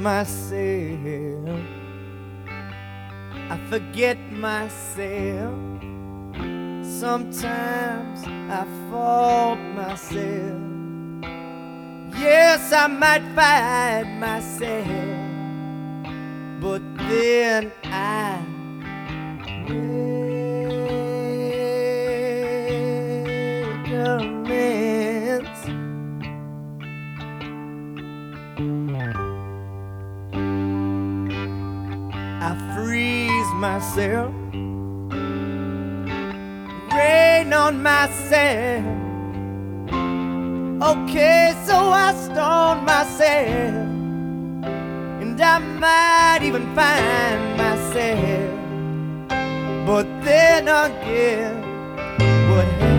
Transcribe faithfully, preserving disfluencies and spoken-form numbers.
myself. I forget myself. Sometimes I fault myself. Yes, I might find myself, but then I recommence. I freeze myself, rain on myself. Okay, so I stone myself, and I might even find myself, but then again, what